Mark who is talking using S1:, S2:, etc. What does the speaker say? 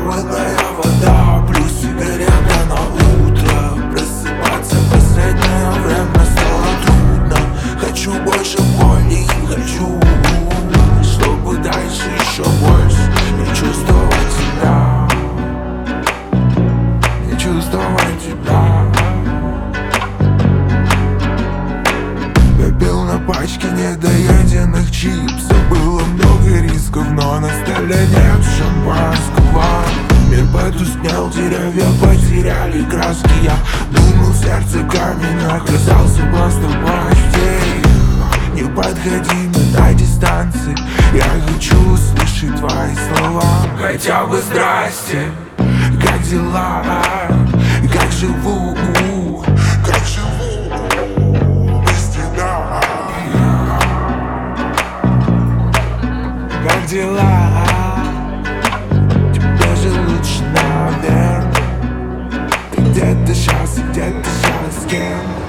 S1: холодная вода плюс сигарета на утро. Просыпаться в последнее время стало трудно. Хочу больше боли, хочу, чтобы дальше еще больше не чувствовать себя, не чувствовать тебя. Я пил на пачке недоеденных чипсов. Было много рисков, но на столе нет шампанского. Мир потускнел, деревья потеряли краски. Я думал, сердце камень, оказался просто почти. Не подходи на дистанции, я хочу услышать твои слова. Хотя бы здрасте, как дела, как живу, как живу без тебя. Как дела? Тебе же лучше, наверное. Ты где-то сейчас с кем?